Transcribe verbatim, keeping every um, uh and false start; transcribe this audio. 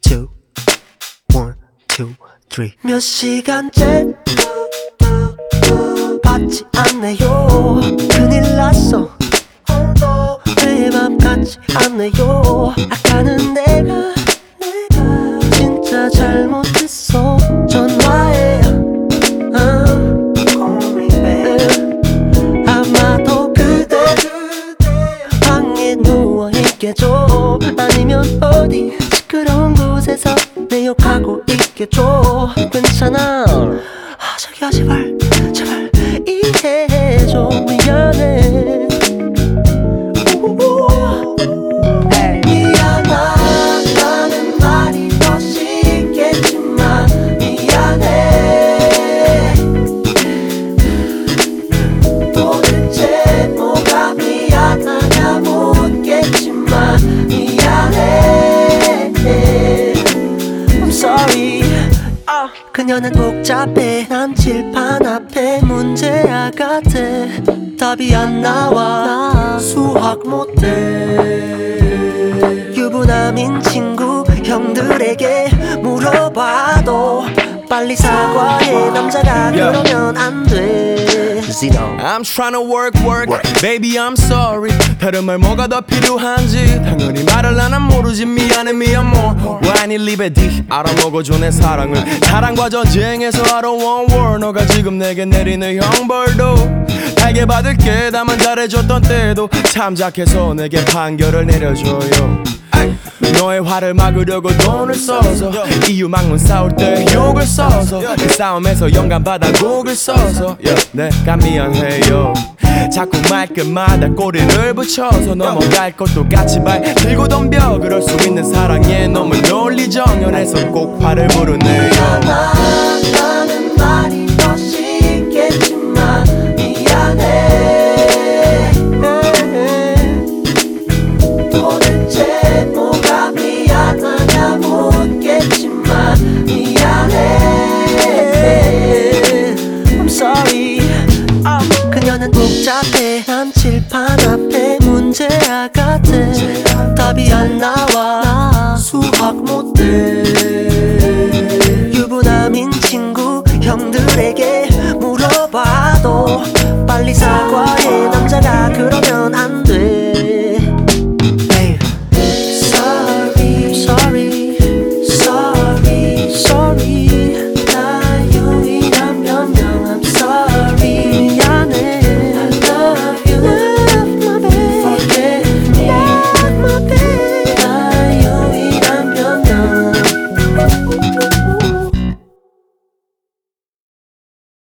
two, one, two, three. 몇 시간째 받지 않네요. 큰일 났어. 내 맘 같지 않네요. 아까는 내가 내가 진짜 잘못했어. 전화해 uh, 아마도 그대 방에 누워있겠죠. 아니면 어디 시끄러운 곳에서 내 욕하고 있겠죠. 괜찮아. 아 자기야 제발 제발 이해해줘. 미안해. 미안하다는 말이 더 쉽겠지만 미안해. 도대체 뭐가 미안하냐 묻겠지만 미안해. I'm sorry. uh, 그녀는 복잡해. 난 칠판 앞에 문제야 같아. 답이 안 나와. 수학 못해. 유부남인 친구 형들에게 물어봐도 빨리 사과해. 남자가 yeah. 그러면 안 돼. I'm trying to work, work, work. Baby I'm sorry. 다른 말 뭐가 더 필요한지 당연히 말을 안 한 모르지. 미안해 미안 more. Why need leave it? 알아먹어줘 내 사랑을. 사랑과 전쟁에서 I don't want war. 너가 지금 내게 내리는 형벌도 달게 받을게. 다만 잘해줬던 때도 참작해서 내게 판결을 내려줘요. 너의 화를 막으려고 돈을 써서 이유 막문 싸울 때 욕을 써서 그 싸움에서 영감받아 곡을 써서 내가 미안해요. 자꾸 말끝마다 꼬리를 붙여서 넘어갈 것도 같이 발 들고 덤벼. 그럴 수 있는 사랑에 너무 논리정연해서 꼭 화를 부르네요. 미안하다는 말이 더 쉽겠지만 미안해. 도대체 뭐가 미안하냐 묻겠지만 미안해. I'm sorry. uh, 그녀는 복잡해. 난 칠판 앞에 문제야 같아. 답이 안 나와. 수학 못해.